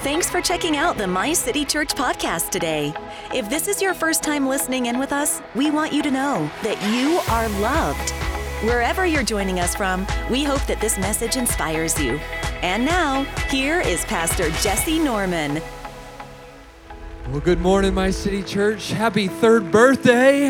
Thanks for checking out the My City Church podcast today. If this is your first time listening in with us, we want you to know that you are loved. Wherever you're joining us from, we hope that this message inspires you. And now, here is Pastor Jesse Norman. Well, good morning, My City Church. Happy third birthday.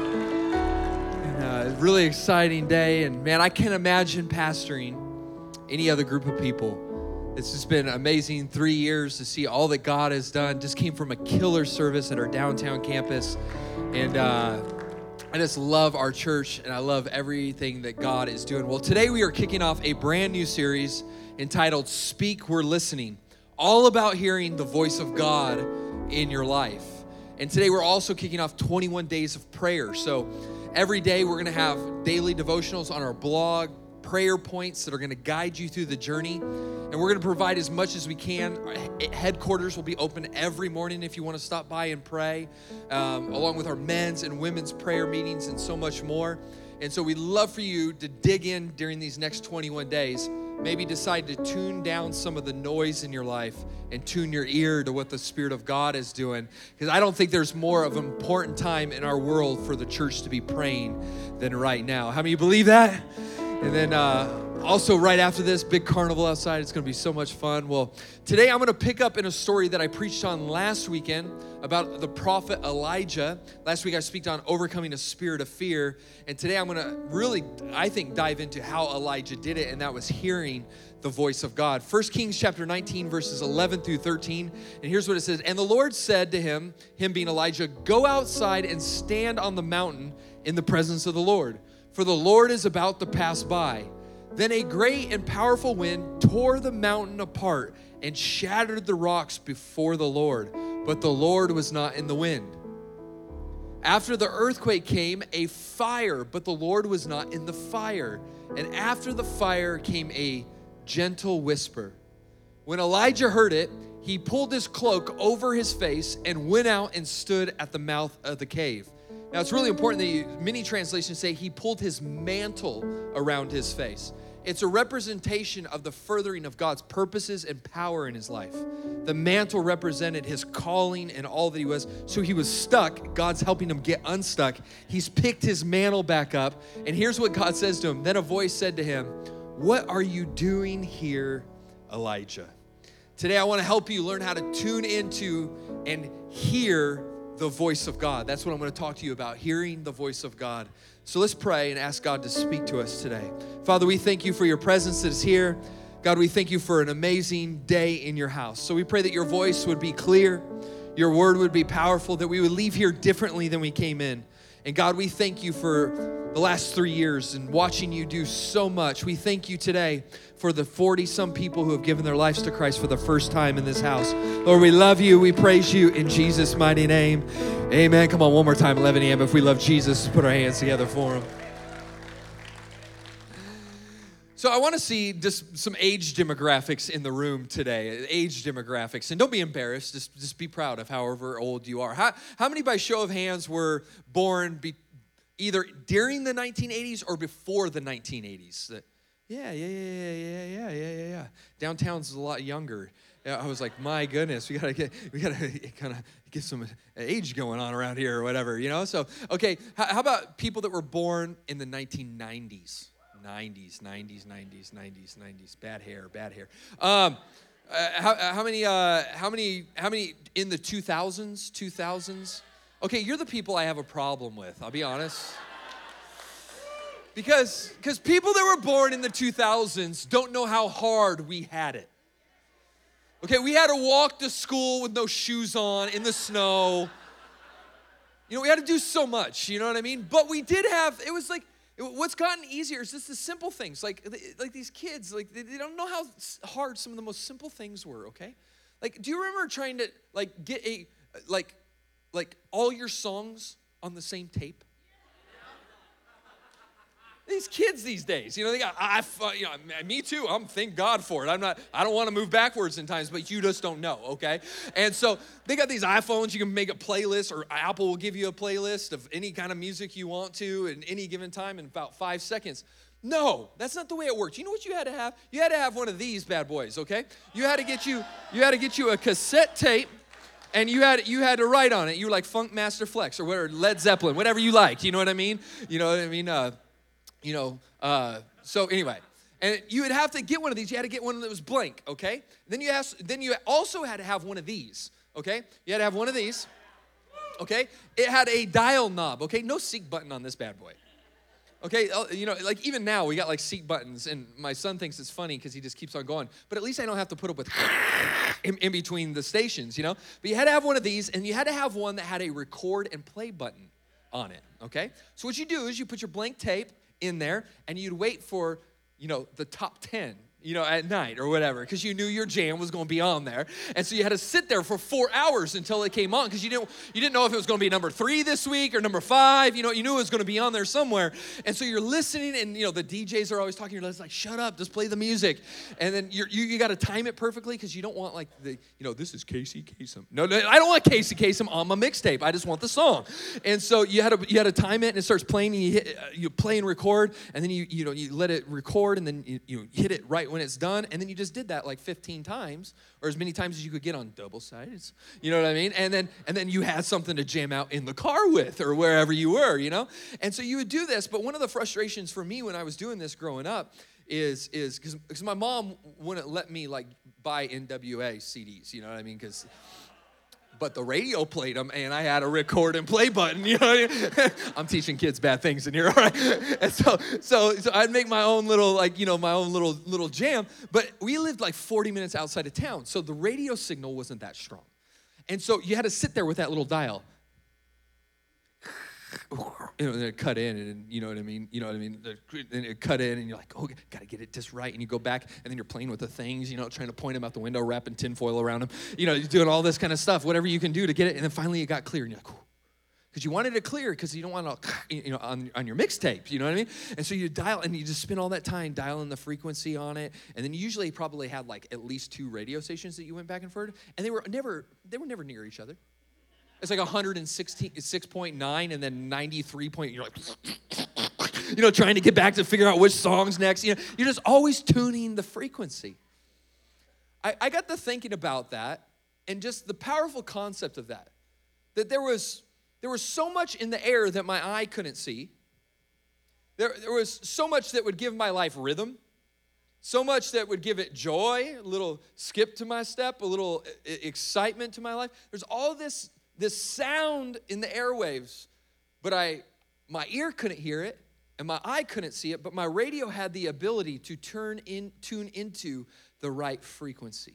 Really exciting day. And man, I can't imagine pastoring any other group of people. It's just been amazing 3 years to see all that God has done. Just came from a killer service at our downtown campus. And I just love our church and I love everything that God is doing. Well, today we are kicking off a brand new series entitled Speak, We're Listening, all about hearing the voice of God in your life. And today we're also kicking off 21 days of prayer. So every day we're gonna have daily devotionals on our blog, prayer points that are gonna guide you through the journey. And we're gonna provide as much as we can. Headquarters will be open every morning if you wanna stop by and pray, along with our men's and women's prayer meetings and so much more. And so we'd love for you to dig in during these next 21 days. Maybe decide to tune down some of the noise in your life and tune your ear to what the Spirit of God is doing. Because I don't think there's more of an important time in our world for the church to be praying than right now. How many of you believe that? And then also right after this, big carnival outside. It's going to be so much fun. Well, today I'm going to pick up in a story that I preached on last weekend about the prophet Elijah. Last week I spoke on overcoming a spirit of fear. And today I'm going to really, I think, dive into how Elijah did it, and that was hearing the voice of God. 1 Kings chapter 19, verses 11 through 13. And here's what it says. And the Lord said to him being Elijah, go outside and stand on the mountain in the presence of the Lord, for the Lord is about to pass by. Then a great and powerful wind tore the mountain apart and shattered the rocks before the Lord, but the Lord was not in the wind. After the earthquake came a fire, but the Lord was not in the fire. And after the fire came a gentle whisper. When Elijah heard it, he pulled his cloak over his face and went out and stood at the mouth of the cave. Now, it's really important that many translations say he pulled his mantle around his face. It's a representation of the furthering of God's purposes and power in his life. The mantle represented his calling and all that he was. So he was stuck. God's helping him get unstuck. He's picked his mantle back up. And here's what God says to him. Then a voice said to him, what are you doing here, Elijah? Today, I want to help you learn how to tune into and hear the voice of God. That's what I'm going to talk to you about, hearing the voice of God. So let's pray and ask God to speak to us today. Father, we thank you for your presence that is here. God, we thank you for an amazing day in your house. So we pray that your voice would be clear, your word would be powerful, that we would leave here differently than we came in. And God, we thank you for the last 3 years and watching you do so much. We thank you today for the 40-some people who have given their lives to Christ for the first time in this house. Lord, we love you. We praise you in Jesus' mighty name. Amen. Come on, one more time, 11 a.m. If we love Jesus, put our hands together for him. So I want to see just some age demographics in the room today, age demographics. And don't be embarrassed, just be proud of however old you are. How many by show of hands were born either during the 1980s or before the 1980s? Yeah. Downtown's a lot younger. I was like, my goodness, we gotta kind of get some age going on around here or whatever, you know? So, okay, how about people that were born in the 1990s? 90s. Bad hair. How many in the 2000s? Okay, you're the people I have a problem with, I'll be honest. Because people that were born in the 2000s don't know how hard we had it. Okay, we had to walk to school with no shoes on in the snow. You know, we had to do so much, you know what I mean? But we did have, it was like, what's gotten easier is just the simple things. Like these kids, like they don't know how hard some of the most simple things were, okay? Like, do you remember trying to like get all your songs on the same tape? These kids these days, you know, they got me too. Thank God for it. I don't want to move backwards in times, but you just don't know, okay? And so they got these iPhones. You can make a playlist, or Apple will give you a playlist of any kind of music you want to at any given time in about 5 seconds. No, that's not the way it worked. You know what you had to have? You had to have one of these bad boys, okay? You had to get you a cassette tape, and you had to write on it. You were like Funk Master Flex or whatever, Led Zeppelin, whatever you liked. You know what I mean? You know what I mean? So anyway, and you would have to get one of these. You had to get one that was blank, okay? Then you also had to have one of these, okay? You had to have one of these, okay? It had a dial knob, okay? No seek button on this bad boy. Okay, you know, like even now we got like seat buttons, and my son thinks it's funny because he just keeps on going. But at least I don't have to put up with in between the stations, you know. But you had to have one of these, and you had to have one that had a record and play button on it. Okay, so what you do is you put your blank tape in there, and you'd wait for, you know, the top 10. You know, at night or whatever, because you knew your jam was going to be on there. And so you had to sit there for 4 hours until it came on, because you didn't know if it was going to be number 3 this week or number 5. You know, you knew it was going to be on there somewhere. And so you're listening, and, you know, the DJs are always talking. You're like, shut up, just play the music. And then you got to time it perfectly, because you don't want, like, this is Casey Kasem. No, I don't want Casey Kasem on my mixtape. I just want the song. And so you had to time it, and it starts playing, and you play and record, and then you let it record, and then you hit it right when it's done, and then you just did that like 15 times, or as many times as you could get on double sides. You know what I mean? And then you had something to jam out in the car with, or wherever you were, you know? And so you would do this, but one of the frustrations for me when I was doing this growing up is because my mom wouldn't let me like buy NWA CDs, you know what I mean? But the radio played them, and I had a record and play button, you know what I mean? I'm teaching kids bad things in here, all right? And so I'd make my own little, like, you know, my own little jam, but we lived like 40 minutes outside of town, so the radio signal wasn't that strong. And so you had to sit there with that little dial. You know, and it cut in, and you know what I mean? You know what I mean? And it cut in, and you're like, oh, got to get it just right. And you go back, and then you're playing with the things, you know, trying to point them out the window, wrapping tinfoil around them. You know, you're doing all this kind of stuff, whatever you can do to get it. And then finally it got clear, and you're like, because you wanted it clear, because you don't want to, you know, on your mixtape, you know what I mean? And so you dial, and you just spend all that time dialing the frequency on it. And then you usually probably had like at least 2 radio stations that you went back and forth, and they were never near each other. It's like 106.9 and then 93 point. You're like, you know, trying to get back to figure out which song's next. You know, you're just always tuning the frequency. I got to thinking about that, and just the powerful concept of that there was so much in the air that my eye couldn't see. There was so much that would give my life rhythm, so much that would give it joy, a little skip to my step, a little excitement to my life. There's all this sound in the airwaves, but my ear couldn't hear it, and my eye couldn't see it, but my radio had the ability to tune into the right frequency.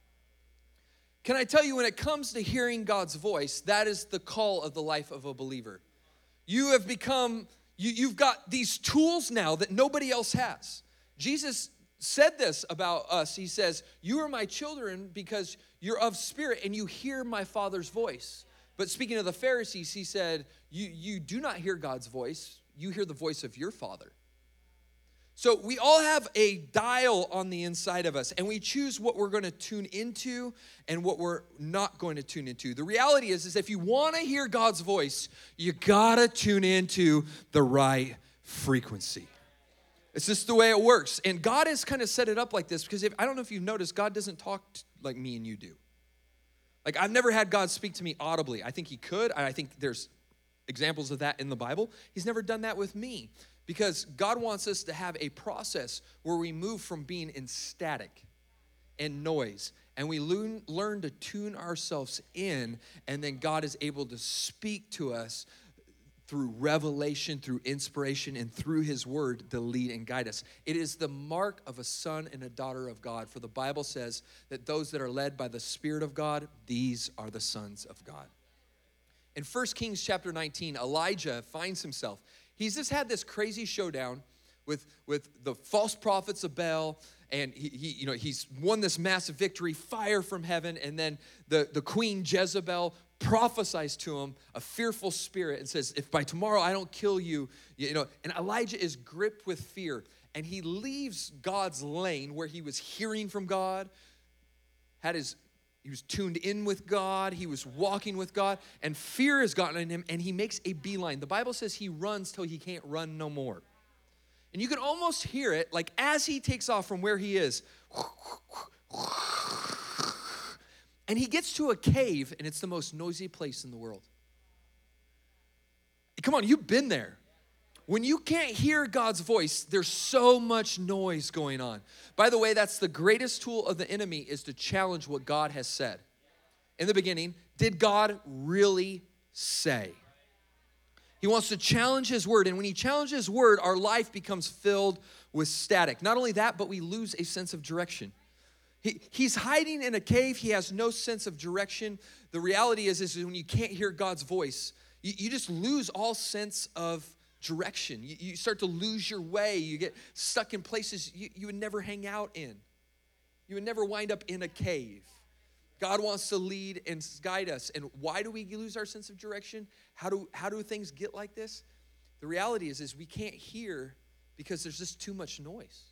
Can I tell you, when it comes to hearing God's voice, that is the call of the life of a believer. You have become, you've got these tools now that nobody else has. Jesus said this about us. He says, you are my children because you're of spirit and you hear my Father's voice. But speaking of the Pharisees, he said, you do not hear God's voice. You hear the voice of your Father. So we all have a dial on the inside of us, and we choose what we're going to tune into and what we're not going to tune into. The reality is if you want to hear God's voice, you got to tune into the right frequency. It's just the way it works. And God has kind of set it up like this, because I don't know if you've noticed, God doesn't talk like me and you do. Like, I've never had God speak to me audibly. I think he could. I think there's examples of that in the Bible. He's never done that with me, because God wants us to have a process where we move from being in static and noise, and we learn to tune ourselves in, and then God is able to speak to us through revelation, through inspiration, and through his word to lead and guide us. It is the mark of a son and a daughter of God. For the Bible says that those that are led by the Spirit of God, these are the sons of God. In 1 Kings chapter 19, Elijah finds himself. He's just had this crazy showdown with the false prophets of Baal, and he's won this massive victory, fire from heaven, and then the queen Jezebel prophesies to him a fearful spirit and says, if by tomorrow I don't kill you, and Elijah is gripped with fear, and he leaves God's lane where he was hearing from God, he was tuned in with God, he was walking with God, and fear has gotten in him, and he makes a beeline. The Bible says he runs till he can't run no more. And you can almost hear it, like as he takes off from where he is. And he gets to a cave, and it's the most noisy place in the world. Come on, you've been there. When you can't hear God's voice, there's so much noise going on. By the way, that's the greatest tool of the enemy, is to challenge what God has said. In the beginning, did God really say? He wants to challenge his word, and when he challenges his word, our life becomes filled with static. Not only that, but we lose a sense of direction. He's hiding in a cave. He has no sense of direction. The reality is when you can't hear God's voice, you just lose all sense of direction. You start to lose your way. You get stuck in places you would never hang out in. You would never wind up in a cave. God wants to lead and guide us. And why do we lose our sense of direction? How do things get like this? The reality is we can't hear because there's just too much noise.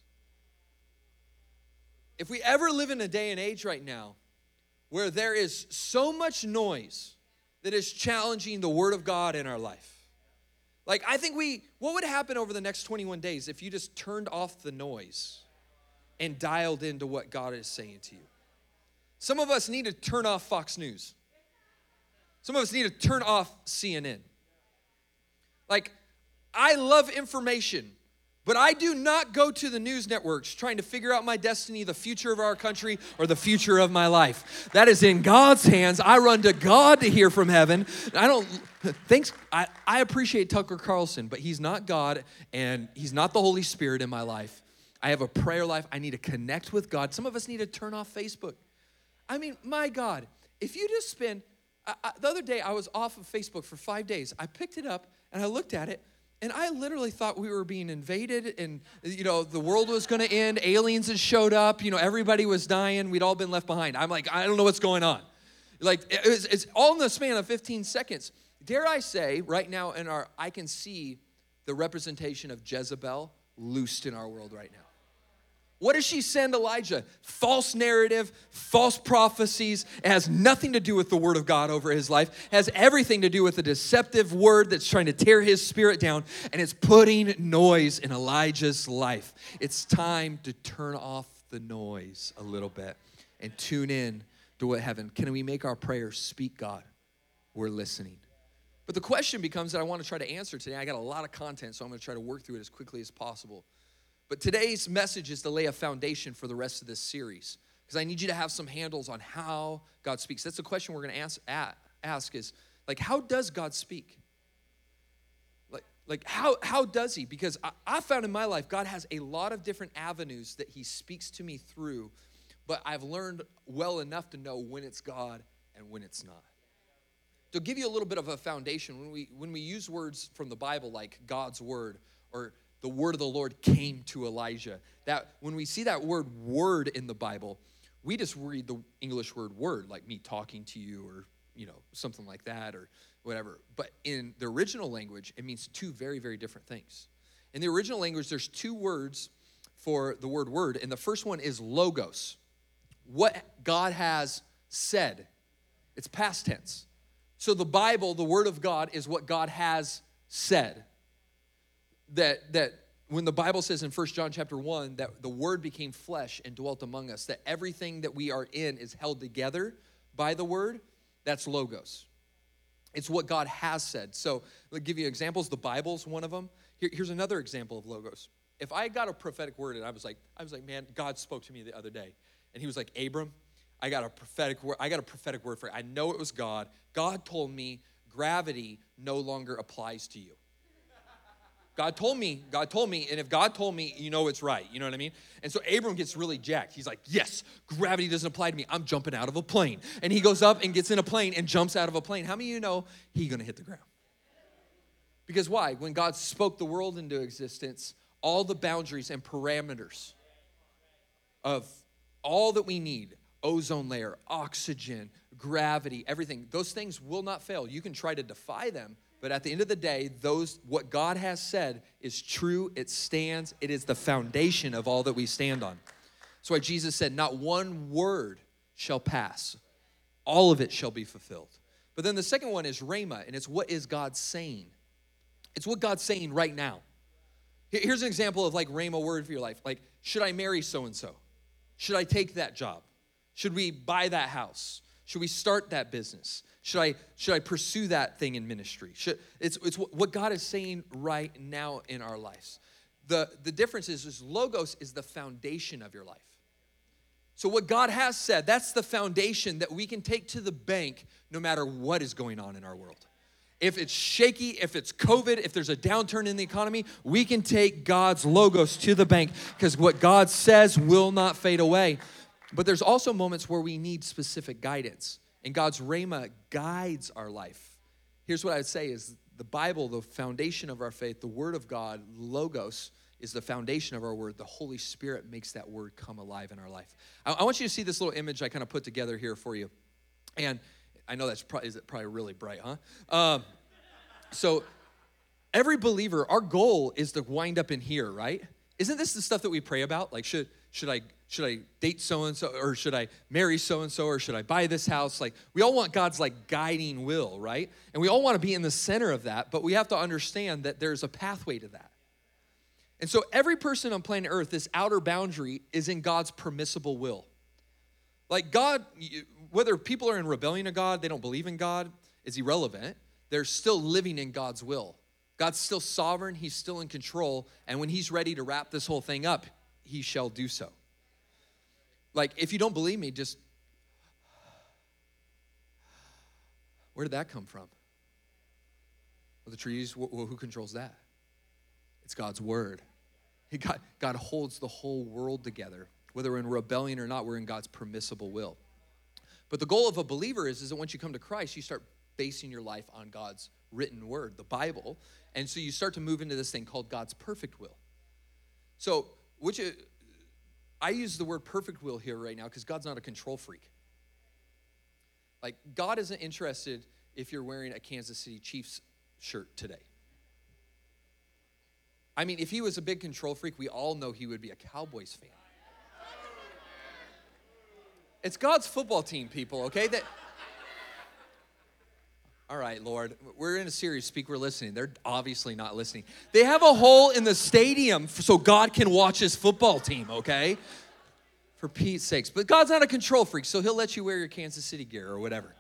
If we ever live in a day and age right now where there is so much noise that is challenging the word of God in our life, like I think what would happen over the next 21 days if you just turned off the noise and dialed into what God is saying to you? Some of us need to turn off Fox News. Some of us need to turn off CNN. Like, I love information, but I do not go to the news networks trying to figure out my destiny, the future of our country, or the future of my life. That is in God's hands. I run to God to hear from heaven. I appreciate Tucker Carlson, but he's not God, and he's not the Holy Spirit in my life. I have a prayer life. I need to connect with God. Some of us need to turn off Facebook. I mean, my God, if you just spend, the other day I was off of Facebook for 5 days. I picked it up and I looked at it, and I literally thought we were being invaded and, the world was going to end. Aliens had showed up. Everybody was dying. We'd all been left behind. I'm like, I don't know what's going on. Like, it's all in the span of 15 seconds. Dare I say, right now I can see the representation of Jezebel loosed in our world right now. What does she send Elijah? False narrative, false prophecies. It has nothing to do with the word of God over his life. It has everything to do with a deceptive word that's trying to tear his spirit down, and it's putting noise in Elijah's life. It's time to turn off the noise a little bit and tune in to what heaven. Can we make our prayers speak God? We're listening. But the question becomes that I want to try to answer today. I got a lot of content, so I'm going to try to work through it as quickly as possible. But today's message is to lay a foundation for the rest of this series, because I need you to have some handles on how God speaks. That's the question we're going to ask is, like, how does God speak? Like how does he? Because I found in my life, God has a lot of different avenues that he speaks to me through, but I've learned well enough to know when it's God and when it's not. To give you a little bit of a foundation, when we use words from the Bible like God's word or the word of the Lord came to Elijah, that when we see that word in the Bible, we just read the English word, like me talking to you or, something like that or whatever. But in the original language, it means two very, very different things. In the original language, there's two words for the word, and the first one is logos. What God has said. It's past tense. So the Bible, the word of God, is what God has said. That when the Bible says in 1 John chapter 1 that the word became flesh and dwelt among us, that everything that we are in is held together by the word, that's logos. It's what God has said. So I'll give you examples. The Bible's one of them. Here's another example of logos. If I got a prophetic word and I was like, man, God spoke to me the other day. And he was like, Abram, I got a prophetic word for you. I know it was God. God told me gravity no longer applies to you. God told me, and if God told me, it's right. You know what I mean? And so Abram gets really jacked. He's like, yes, gravity doesn't apply to me. I'm jumping out of a plane. And he goes up and gets in a plane and jumps out of a plane. How many of you know he's going to hit the ground? Because why? When God spoke the world into existence, all the boundaries and parameters of all that we need, ozone layer, oxygen, gravity, everything, those things will not fail. You can try to defy them, but at the end of the day, what God has said is true, it stands, it is the foundation of all that we stand on. That's why Jesus said, not one word shall pass. All of it shall be fulfilled. But then the second one is rhema, and it's what is God saying? It's what God's saying right now. Here's an example of like Rhema word for your life. Like, should I marry so-and-so? Should I take that job? Should we buy that house? Should we start that business? Should I pursue that thing in ministry? It's what God is saying right now in our lives. The difference is Logos is the foundation of your life. So what God has said, that's the foundation that we can take to the bank no matter what is going on in our world. If it's shaky, if it's COVID, if there's a downturn in the economy, we can take God's Logos to the bank because what God says will not fade away. But there's also moments where we need specific guidance, and God's Rhema guides our life. Here's what I would say is the Bible, the foundation of our faith, the Word of God, Logos, is the foundation of our word. The Holy Spirit makes that word come alive in our life. I want you to see this little image I kind of put together here for you. And I know that's probably really bright, huh? So every believer, our goal is to wind up in here, right? Isn't this the stuff that we pray about? Like, should I date so-and-so, or should I marry so-and-so, or should I buy this house? Like, we all want God's like guiding will, right? And we all want to be in the center of that, but we have to understand that there's a pathway to that. And so every person on planet Earth, this outer boundary is in God's permissible will. Like God, whether people are in rebellion to God, they don't believe in God, is irrelevant. They're still living in God's will. God's still sovereign, he's still in control, and when he's ready to wrap this whole thing up, he shall do so. Like, if you don't believe me, just, where did that come from? Well, the trees, who controls that? It's God's word. God holds the whole world together. Whether we're in rebellion or not, we're in God's permissible will. But the goal of a believer is that once you come to Christ, you start basing your life on God's written word, the Bible. And so you start to move into this thing called God's perfect will. So, I use the word perfect will here right now because God's not a control freak. Like, God isn't interested if you're wearing a Kansas City Chiefs shirt today. I mean, if he was a big control freak, we all know he would be a Cowboys fan. It's God's football team, people, okay? All right, Lord, we're in a series, Speak, We're Listening. They're obviously not listening. They have a hole in the stadium so God can watch his football team, okay? For Pete's sakes. But God's not a control freak, so he'll let you wear your Kansas City gear or whatever.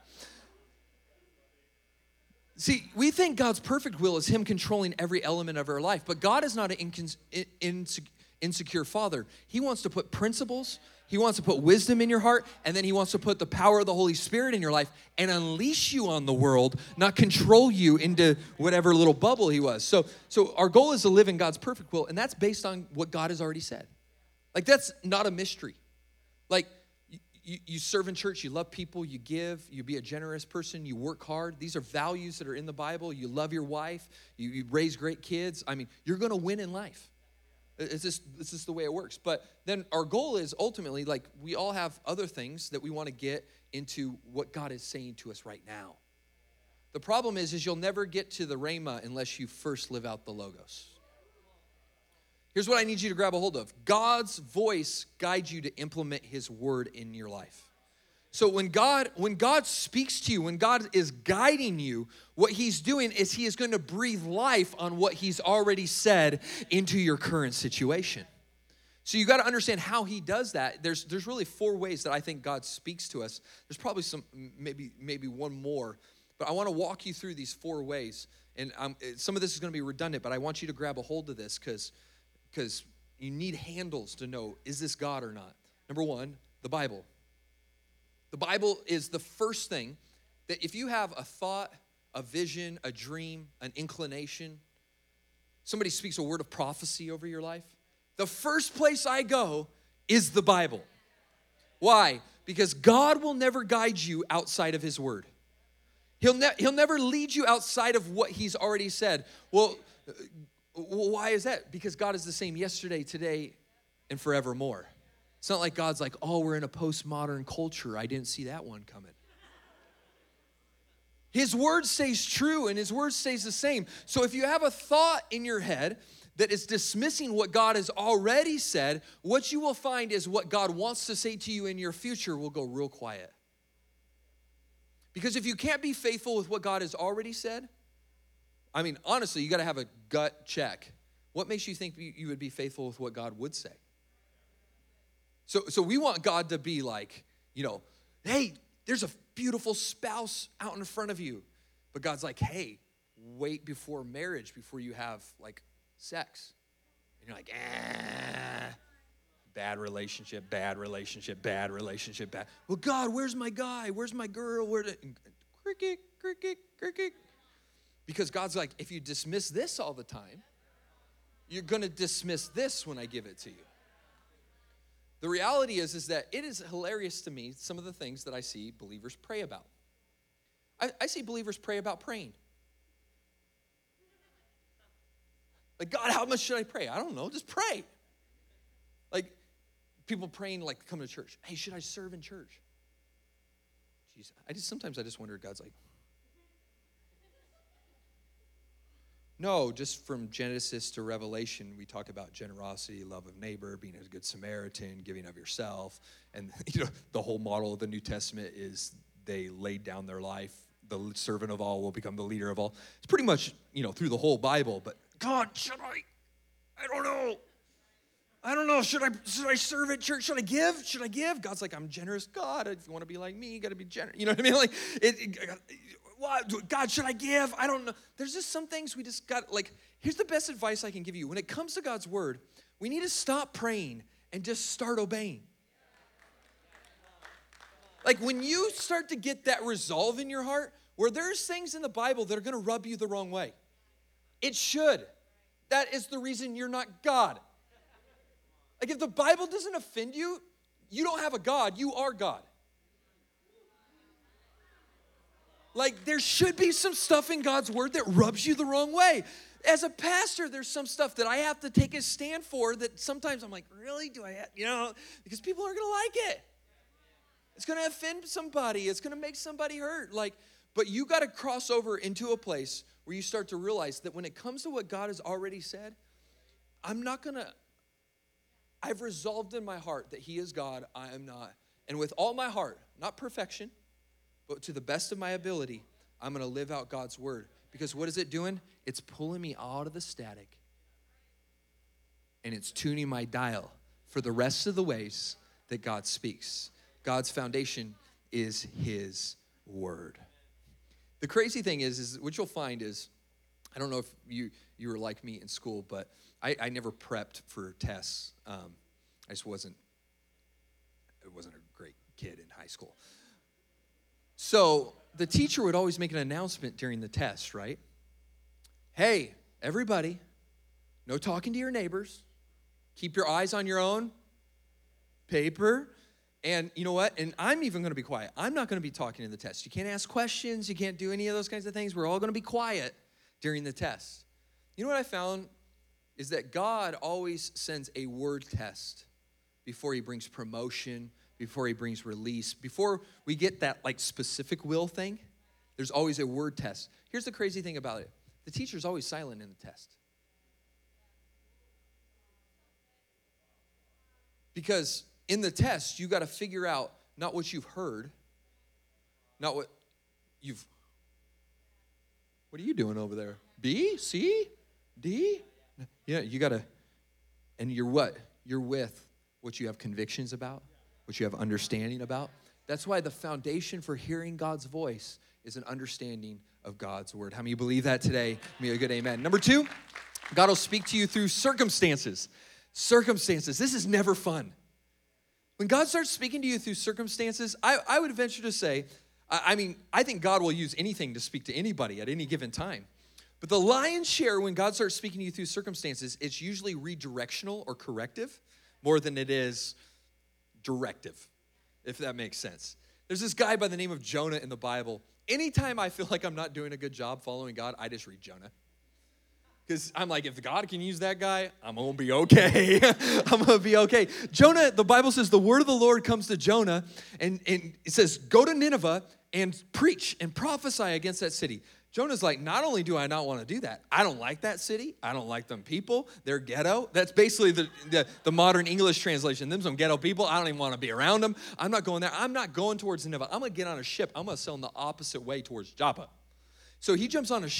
See, we think God's perfect will is him controlling every element of our life, but God is not an insecure father. He wants to put principles, he wants to put wisdom in your heart, and then he wants to put the power of the Holy Spirit in your life and unleash you on the world, not control you into whatever little bubble he was. So our goal is to live in God's perfect will, and that's based on what God has already said. Like, that's not a mystery. Like, you serve in church, you love people, you give, you be a generous person, you work hard. These are values that are in the Bible. You love your wife, you raise great kids. I mean, you're going to win in life. It's just the way it works. But then our goal is ultimately, like, we all have other things that we want to get into what God is saying to us right now. The problem is you'll never get to the Rhema unless you first live out the Logos. Here's what I need you to grab a hold of. God's voice guides you to implement his word in your life. So when God speaks to you, when God is guiding you, what he's doing is he is going to breathe life on what he's already said into your current situation. So you got to understand how he does that. There's really 4 ways that I think God speaks to us. There's probably some, maybe one more, but I want to walk you through these 4 ways. And some of this is going to be redundant, but I want you to grab a hold of this because you need handles to know, is this God or not? Number 1, the Bible. The Bible is the first thing that if you have a thought, a vision, a dream, an inclination, somebody speaks a word of prophecy over your life, the first place I go is the Bible. Why? Because God will never guide you outside of his word. He'll never lead you outside of what he's already said. Well, why is that? Because God is the same yesterday, today, and forevermore. It's not like God's like, oh, we're in a postmodern culture. I didn't see that one coming. His word stays true and his word stays the same. So if you have a thought in your head that is dismissing what God has already said, what you will find is what God wants to say to you in your future will go real quiet. Because if you can't be faithful with what God has already said, I mean, honestly, you got to have a gut check. what makes you think you would be faithful with what God would say? So we want God to be like, hey, there's a beautiful spouse out in front of you. But God's like, hey, wait before marriage, before you have like sex. And you're like, bad relationship, bad relationship, bad relationship, bad. Well, God, where's my guy? Where's my girl? Cricket, cricket, cricket. Because God's like, if you dismiss this all the time, you're going to dismiss this when I give it to you. The reality is that it is hilarious to me, some of the things that I see believers pray about. I see believers pray about praying. Like, God, how much should I pray? I don't know, just pray. Like, people praying, like, come to church. Hey, should I serve in church? Jeez, sometimes I just wonder, God's like, no, just from Genesis to Revelation, we talk about generosity, love of neighbor, being a good Samaritan, giving of yourself. And, the whole model of the New Testament is they laid down their life. The servant of all will become the leader of all. It's pretty much, through the whole Bible. But God, should I? I don't know. Should I serve at church? Should I give? Should I give? God's like, I'm generous. God, if you want to be like me, you got to be generous. You know what I mean? Like, God, should I give? I don't know. There's just some things we just got, like, here's the best advice I can give you. When it comes to God's word, we need to stop praying and just start obeying. Like, when you start to get that resolve in your heart, where there's things in the Bible that are going to rub you the wrong way. It should. That is the reason you're not God. Like, if the Bible doesn't offend you, you don't have a God, you are God. Like, there should be some stuff in God's word that rubs you the wrong way. As a pastor, there's some stuff that I have to take a stand for that sometimes I'm like, really? Do I have, because people aren't going to like it. It's going to offend somebody. It's going to make somebody hurt. But you got to cross over into a place where you start to realize that when it comes to what God has already said, I've resolved in my heart that he is God, I am not. And with all my heart, not perfection, but to the best of my ability, I'm going to live out God's word. Because what is it doing? It's pulling me out of the static. And it's tuning my dial for the rest of the ways that God speaks. God's foundation is his word. The crazy thing is what you'll find is, I don't know if you were like me in school, but I never prepped for tests. I wasn't a great kid in high school. So the teacher would always make an announcement during the test, right? Hey, everybody, no talking to your neighbors. Keep your eyes on your own paper. And you know what? And I'm even going to be quiet. I'm not going to be talking in the test. You can't ask questions. You can't do any of those kinds of things. We're all going to be quiet during the test. You know what I found is that God always sends a word test before he brings promotion, before he brings release. Before we get that like specific will thing, there's always a word test. Here's the crazy thing about it. The teacher's always silent in the test. Because in the test, you got to figure out not what you've heard, not what are you doing over there? B, C, D? Yeah, you got to, and you're what? You're with what you have convictions about, what you have understanding about. That's why the foundation for hearing God's voice is an understanding of God's word. How many believe that today? Give me a good amen. Number 2, God will speak to you through circumstances. Circumstances. This is never fun. When God starts speaking to you through circumstances, I would venture to say, I think God will use anything to speak to anybody at any given time. But the lion's share, when God starts speaking to you through circumstances, it's usually redirectional or corrective more than it is directive, if that makes sense. There's this guy by the name of Jonah in the Bible. Anytime I feel like I'm not doing a good job following God, I just read Jonah. Because I'm like, if God can use that guy, I'm going to be okay. I'm going to be okay. Jonah, the Bible says the word of the Lord comes to Jonah, and it says, go to Nineveh and preach and prophesy against that city. Jonah's like, not only do I not want to do that, I don't like that city. I don't like them people. They're ghetto. That's basically the modern English translation. Them some ghetto people. I don't even want to be around them. I'm not going there. I'm not going towards Nineveh. I'm going to get on a ship. I'm going to sail in the opposite way towards Joppa. So he jumps on a ship,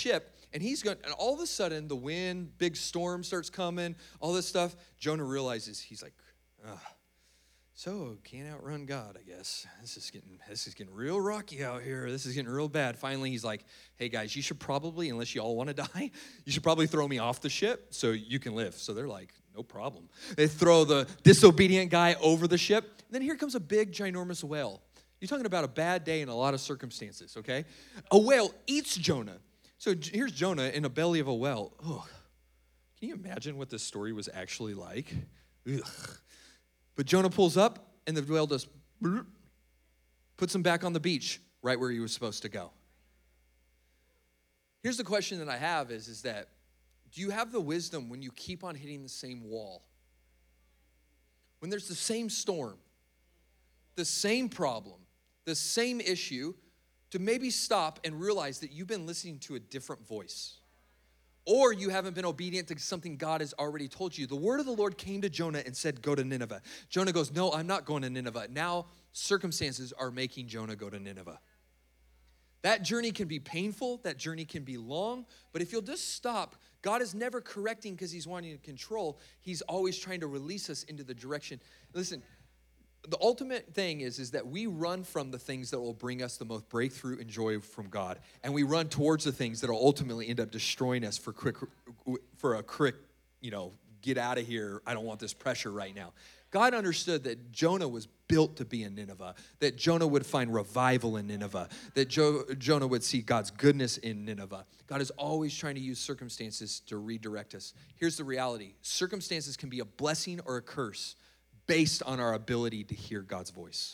And and all of a sudden, the wind, big storm starts coming, all this stuff. Jonah realizes, he's like, so can't outrun God, I guess. This is getting real rocky out here. This is getting real bad. Finally, he's like, hey guys, you should probably, unless you all want to die, you should probably throw me off the ship so you can live. So they're like, no problem. They throw the disobedient guy over the ship. And then here comes a big, ginormous whale. You're talking about a bad day in a lot of circumstances, okay? A whale eats Jonah. So here's Jonah in the belly of a whale. Ugh. Can you imagine what this story was actually like? Ugh. But Jonah pulls up, and the whale just puts him back on the beach, right where he was supposed to go. Here's the question that I have is that, do you have the wisdom when you keep on hitting the same wall? When there's the same storm, the same problem, the same issue, to maybe stop and realize that you've been listening to a different voice? Or you haven't been obedient to something God has already told you. The word of the Lord came to Jonah and said, go to Nineveh. Jonah goes, no, I'm not going to Nineveh. Now circumstances are making Jonah go to Nineveh. That journey can be painful. That journey can be long. But if you'll just stop, God is never correcting because he's wanting to control. He's always trying to release us into the direction. Listen, the ultimate thing is that we run from the things that will bring us the most breakthrough and joy from God. And we run towards the things that will ultimately end up destroying us for a quick, get out of here. I don't want this pressure right now. God understood that Jonah was built to be in Nineveh, that Jonah would find revival in Nineveh, that Jonah would see God's goodness in Nineveh. God is always trying to use circumstances to redirect us. Here's the reality. Circumstances can be a blessing or a curse based on our ability to hear God's voice.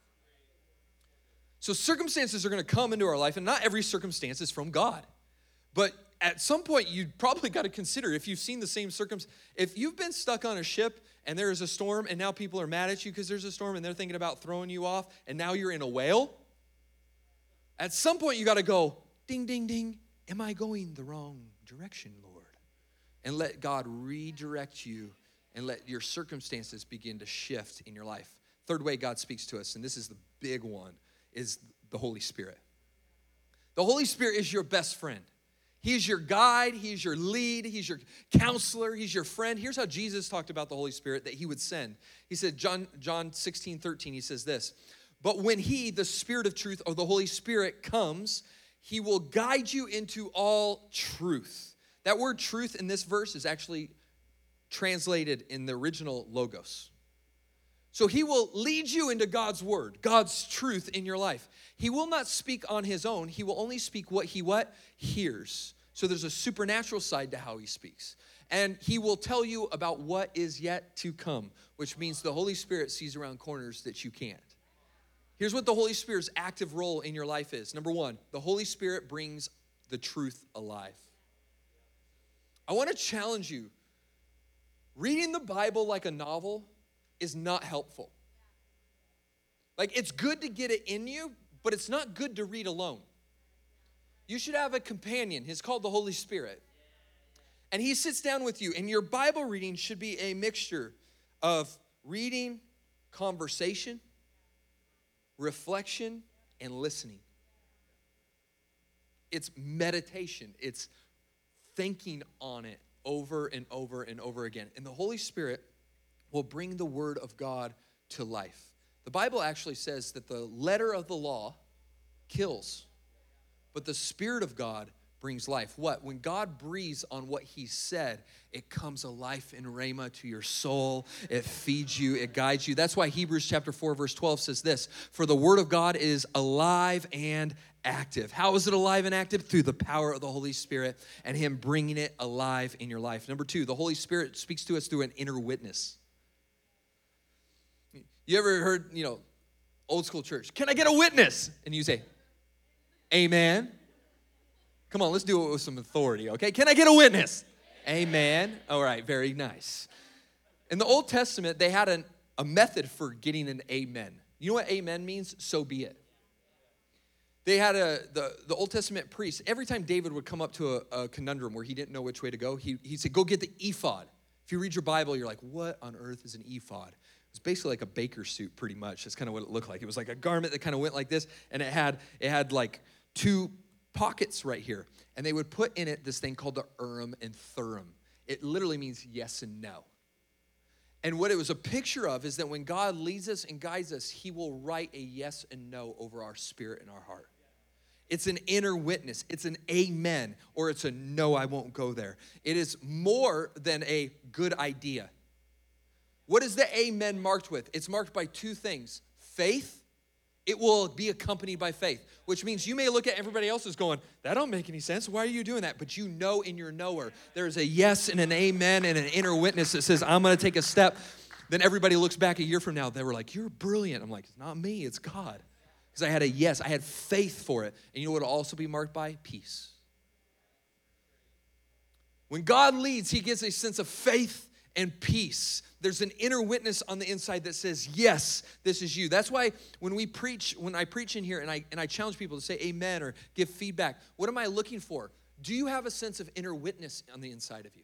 So circumstances are going to come into our life, and not every circumstance is from God. But at some point, you probably got to consider, if you've seen the same circumstance, if you've been stuck on a ship and there is a storm and now people are mad at you because there's a storm and they're thinking about throwing you off and now you're in a whale, at some point you got to go, ding, ding, ding, am I going the wrong direction, Lord? And let God redirect you and let your circumstances begin to shift in your life. Third way God speaks to us, and this is the big one, is the Holy Spirit. The Holy Spirit is your best friend. He's your guide, he's your lead, he's your counselor, he's your friend. Here's how Jesus talked about the Holy Spirit that he would send. He said, John 16:13, he says this, but when he, the Spirit of truth, or the Holy Spirit comes, he will guide you into all truth. That word truth in this verse is actually translated in the original logos. So he will lead you into God's word, God's truth in your life. He will not speak on his own. He will only speak what he hears. So there's a supernatural side to how he speaks. And he will tell you about what is yet to come, which means the Holy Spirit sees around corners that you can't. Here's what the Holy Spirit's active role in your life is. Number one, the Holy Spirit brings the truth alive. I want to challenge you. Reading the Bible like a novel is not helpful. Like, it's good to get it in you, but it's not good to read alone. You should have a companion. He's called the Holy Spirit. And he sits down with you, and your Bible reading should be a mixture of reading, conversation, reflection, and listening. It's meditation. It's thinking on it over and over and over again. And the Holy Spirit will bring the word of God to life. The Bible actually says that the letter of the law kills, but the Spirit of God brings life. What? When God breathes on what he said, it comes alive in Rhema to your soul. It feeds you. It guides you. That's why Hebrews chapter 4, verse 12 says this, for the word of God is alive and active. How is it alive and active? Through the power of the Holy Spirit and him bringing it alive in your life. Number two, the Holy Spirit speaks to us through an inner witness. You ever heard, old school church, can I get a witness? And you say, amen. Come on, let's do it with some authority, okay? Can I get a witness? Amen. All right, very nice. In the Old Testament, they had a method for getting an amen. You know what amen means? So be it. They had the Old Testament priest, every time David would come up to a conundrum where he didn't know which way to go, he'd say, go get the ephod. If you read your Bible, you're like, what on earth is an ephod? It's basically like a baker suit, pretty much. That's kind of what it looked like. It was like a garment that kind of went like this, and it had like two pockets right here, and they would put in it this thing called the Urim and Thummim. It literally means yes and no. And what it was a picture of is that when God leads us and guides us, he will write a yes and no over our spirit and our heart. It's an inner witness. It's an amen, or it's a no, I won't go there. It is more than a good idea. What is the amen marked with? It's marked by two things. Faith. It will be accompanied by faith, which means you may look at everybody else as going, that don't make any sense. Why are you doing that? But you know in your knower, there's a yes and an amen and an inner witness that says, I'm going to take a step. Then everybody looks back a year from now. They were like, you're brilliant. I'm like, it's not me, it's God. Because I had a yes, I had faith for it. And you know what will also be marked by? Peace. When God leads, he gives a sense of faith and peace. There's an inner witness on the inside that says, yes, this is you. That's why when I preach in here and I challenge people to say amen or give feedback, what am I looking for? Do you have a sense of inner witness on the inside of you?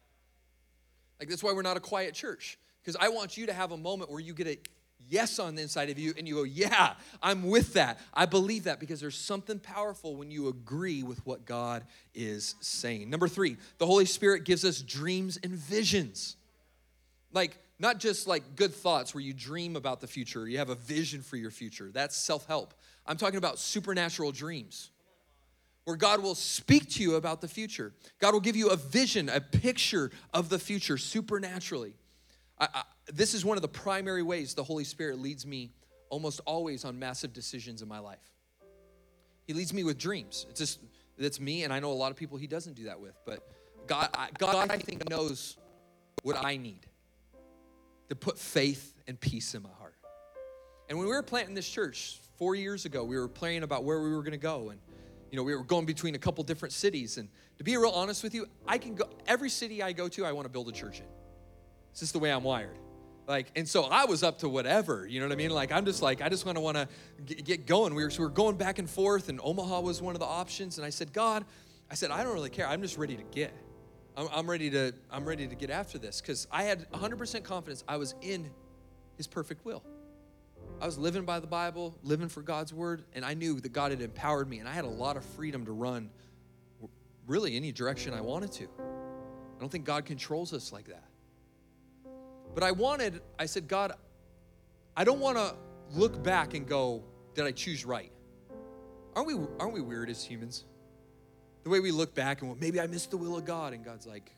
Like, that's why we're not a quiet church, because I want you to have a moment where you get a yes on the inside of you and you go, yeah, I'm with that. I believe that, because there's something powerful when you agree with what God is saying. Number 3, the Holy Spirit gives us dreams and visions. Like, not just like good thoughts where you dream about the future, you have a vision for your future. That's self-help. I'm talking about supernatural dreams where God will speak to you about the future. God will give you a vision, a picture of the future supernaturally. This is one of the primary ways the Holy Spirit leads me almost always on massive decisions in my life. He leads me with dreams. That's me, and I know a lot of people he doesn't do that with, but God, I think, knows what I need to put faith and peace in my heart. And when we were planting this church 4 years ago, we were praying about where we were going to go, and we were going between a couple different cities. And to be real honest with you, I can go every city I go to, I want to build a church in. It's just the way I'm wired. And so I was up to whatever, you know what I mean? I just want to get going. We were going back and forth, and Omaha was one of the options. And I said, God, I don't really care. I'm just ready to get. I'm ready to get after this, because I had 100% confidence I was in his perfect will. I was living by the Bible, living for God's word, and I knew that God had empowered me, and I had a lot of freedom to run really any direction I wanted to. I don't think God controls us like that. But I said, God, I don't want to look back and go, did I choose right? Aren't we weird as humans? The way we look back and, well, maybe I missed the will of God, and God's like,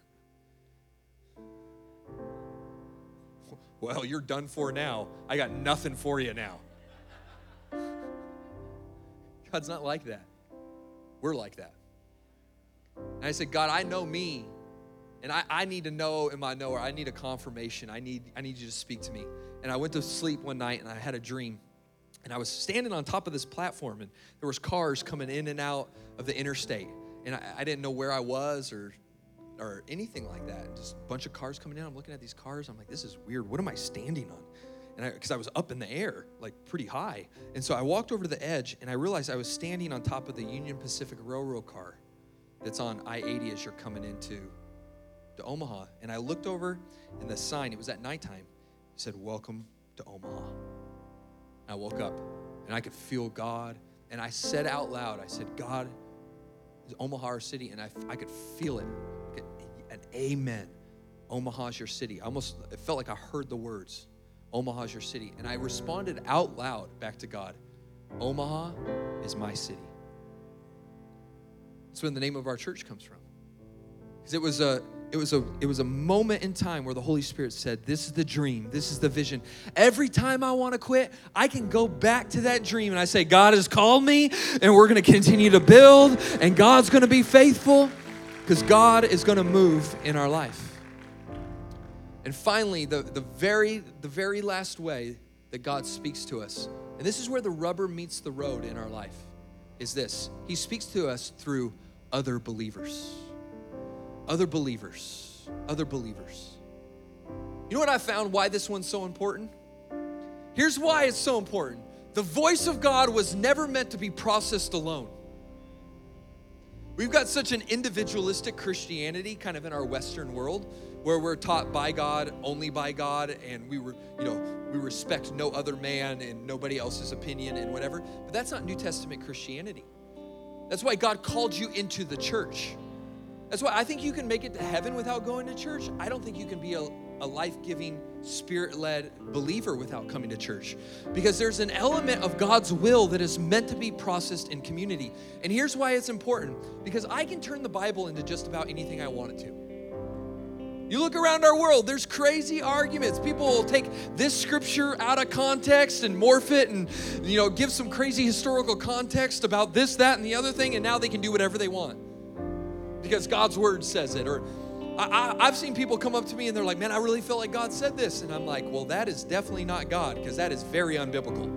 well, you're done for now. I got nothing for you now. God's not like that. We're like that. And I said, God, I know me, and I need to know in my knower. I need a confirmation. I need you to speak to me. And I went to sleep one night, and I had a dream. And I was standing on top of this platform, and there was cars coming in and out of the interstate. And I didn't know where I was or anything like that. Just a bunch of cars coming in. I'm looking at these cars. I'm like, this is weird. What am I standing on? And because I was up in the air, like pretty high. And so I walked over to the edge, and I realized I was standing on top of the Union Pacific Railroad car that's on I-80 as you're coming into Omaha. And I looked over, and the sign, it was at nighttime, it said, "Welcome to Omaha." I woke up, and I could feel God. And I said out loud, I said, God, is Omaha our city? And I could feel it. An amen. Omaha's your city. It felt like I heard the words, Omaha's your city. And I responded out loud back to God, Omaha is my city. That's where the name of our church comes from. Because it was a moment in time where the Holy Spirit said, this is the dream, this is the vision. Every time I want to quit, I can go back to that dream and I say, God has called me, and we're going to continue to build, and God's going to be faithful, because God is going to move in our life. And finally, the very last way that God speaks to us, and this is where the rubber meets the road in our life, is this. He speaks to us through other believers. Other believers. Other believers. You know what I found why this one's so important? Here's why it's so important. The voice of God was never meant to be processed alone. We've got such an individualistic Christianity kind of in our Western world, where we're taught by God, only by God, and we respect no other man and nobody else's opinion and whatever. But that's not New Testament Christianity. That's why God called you into the church. That's why I think you can make it to heaven without going to church. I don't think you can be a life-giving, spirit-led believer without coming to church, because there's an element of God's will that is meant to be processed in community. And here's why it's important, because I can turn the Bible into just about anything I want it to. You look around our world, there's crazy arguments. People will take this scripture out of context and morph it and, give some crazy historical context about this, that, and the other thing, and now they can do whatever they want because God's word says it. Or I've seen people come up to me and they're like, man, I really feel like God said this. And I'm like, well, that is definitely not God, because that is very unbiblical.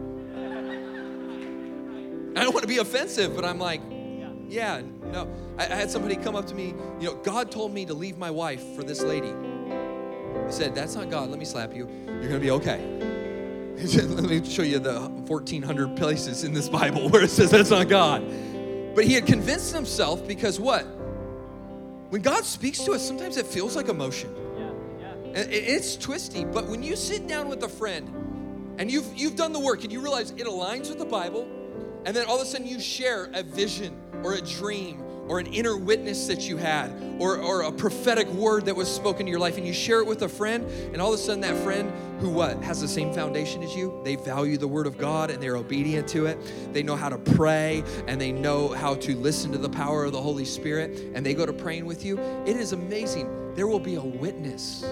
I don't want to be offensive, but I'm like, yeah, no. I had somebody come up to me, God told me to leave my wife for this lady. I said, that's not God. Let me slap you. You're going to be okay. Let me show you the 1,400 places in this Bible where it says that's not God. But he had convinced himself, because what? When God speaks to us, sometimes it feels like emotion. And it's twisty. But when you sit down with a friend and you've done the work and you realize it aligns with the Bible, and then all of a sudden you share a vision or a dream or an inner witness that you had, or a prophetic word that was spoken to your life, and you share it with a friend, and all of a sudden that friend who has the same foundation as you, they value the word of God and they're obedient to it. They know how to pray and they know how to listen to the power of the Holy Spirit, and they go to praying with you. It is amazing. There will be a witness.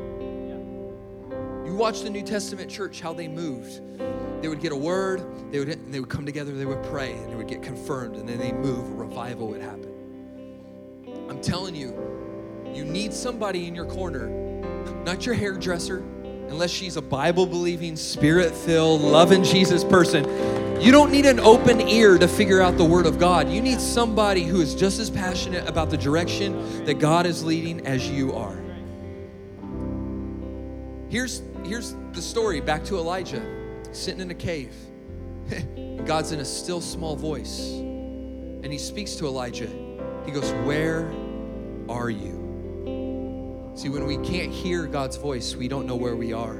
You watch the New Testament church, how they moved. They would get a word, they would come together, they would pray, and it would get confirmed, and then they move, a revival would happen. I'm telling you, you need somebody in your corner, not your hairdresser, unless she's a Bible-believing, Spirit-filled, loving Jesus person. You don't need an open ear to figure out the Word of God. You need somebody who is just as passionate about the direction that God is leading as you are. Here's the story, back to Elijah, sitting in a cave. God's in a still small voice, and he speaks to Elijah. He goes, where are you? See, when we can't hear God's voice, we don't know where we are.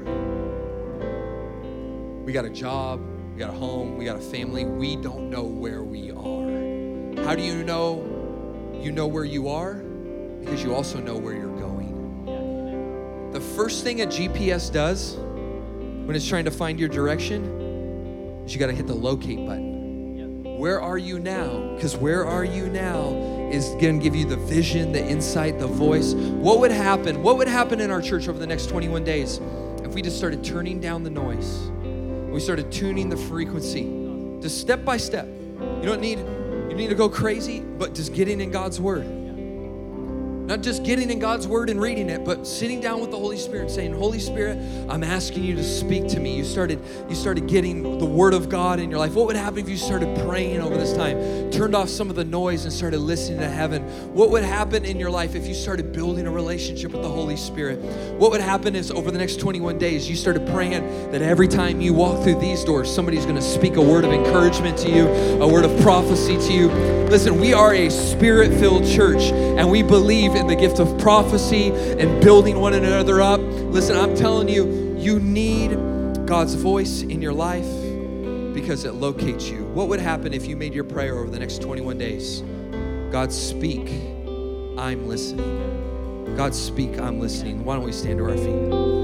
We got a job, we got a home, we got a family. We don't know where we are. How do you know where you are? Because you also know where you're going. The first thing a GPS does when it's trying to find your direction is you got to hit the locate button. Where are you now? Because where are you now is going to give you the vision, the insight, the voice. What would happen in our church over the next 21 days if we just started turning down the noise? We started tuning the frequency, just step by step. You need to go crazy, but just getting in God's word. Not just getting in God's word and reading it, but sitting down with the Holy Spirit and saying, Holy Spirit, I'm asking you to speak to me. You started getting the word of God in your life. What would happen if you started praying over this time, turned off some of the noise and started listening to heaven? What would happen in your life if you started building a relationship with the Holy Spirit? What would happen is over the next 21 days, you started praying that every time you walk through these doors, somebody's going to speak a word of encouragement to you, a word of prophecy to you. Listen, we are a Spirit-filled church, and we believe in the gift of prophecy and building one another up. Listen, I'm telling you, you need God's voice in your life because it locates you. What would happen if you made your prayer over the next 21 days? God, speak, I'm listening. God, speak, I'm listening. Why don't we stand to our feet?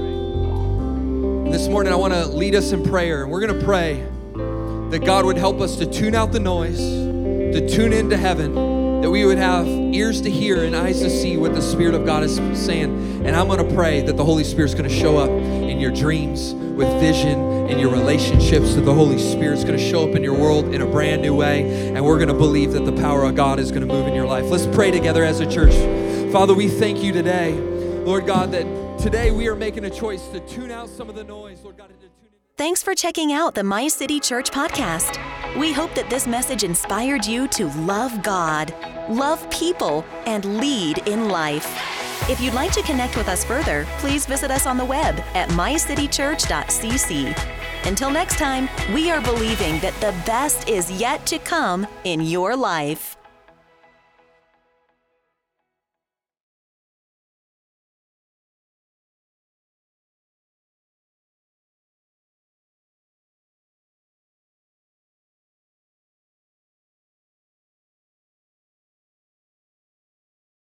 And this morning, I want to lead us in prayer, and we're going to pray that God would help us to tune out the noise, to tune into heaven, that we would have ears to hear and eyes to see what the Spirit of God is saying. And I'm going to pray that the Holy Spirit's going to show up in your dreams with vision, in your relationships, that the Holy Spirit's going to show up in your world in a brand new way. And we're going to believe that the power of God is going to move in your life. Let's pray together as a church. Father, we thank you today, Lord God, that today we are making a choice to tune out some of the noise, Lord God. Thanks for checking out the My City Church podcast. We hope that this message inspired you to love God, love people, and lead in life. If you'd like to connect with us further, please visit us on the web at mycitychurch.cc. Until next time, we are believing that the best is yet to come in your life.